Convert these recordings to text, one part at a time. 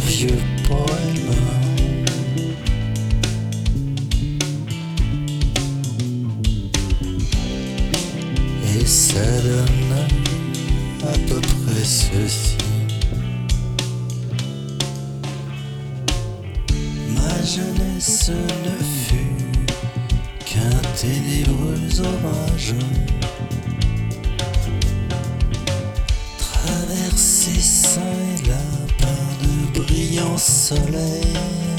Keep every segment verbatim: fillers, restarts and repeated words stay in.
vieux poème. Et ça donne à peu près ceci. Ma jeunesse ne fut qu'un ténébreux orage, traversé çà et là par de brillants soleils.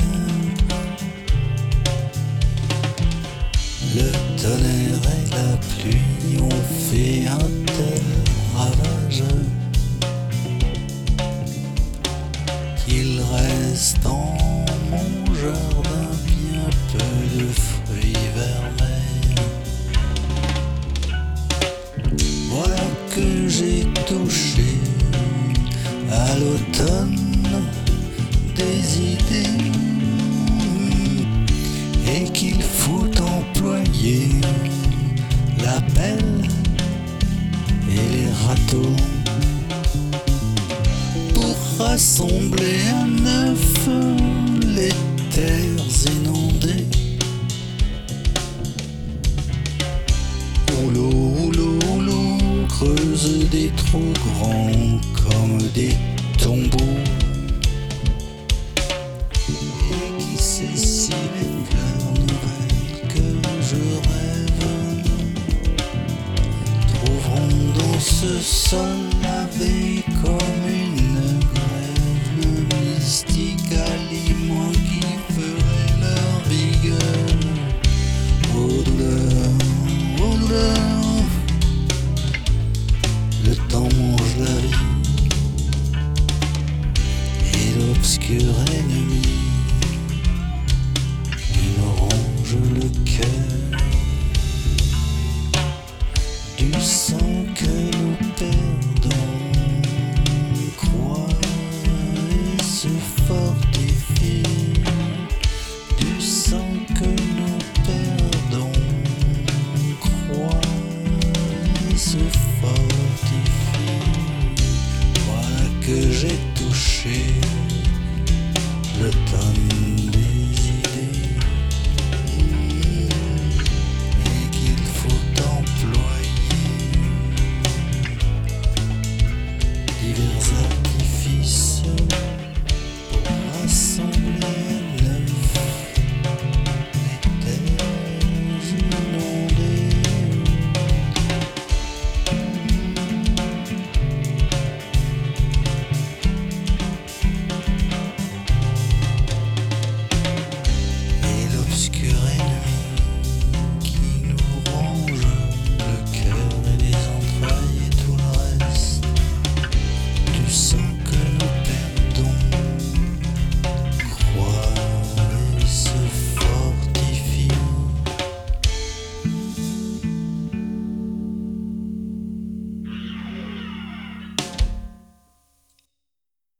Le tonnerre et la pluie ont fait un tel ravage qu'il reste en mon jardin bien peu de fruits vermeils. Voilà que j'ai touché à l'automne des idées et qu'il faut employer la pelle et les râteaux pour rassembler à neuf les terres inondées. Rouleau, rouleau, rouleau, creuse des trous grands comme des tombeaux. Et qui sait si les fleurs nouvelles que je rêve trouveront dans ce sol lavé comme une grève le mystique aliment qui ferait leur vigueur. Ô douleur, ô douleur, le temps mange la vie et l'obscur ennemi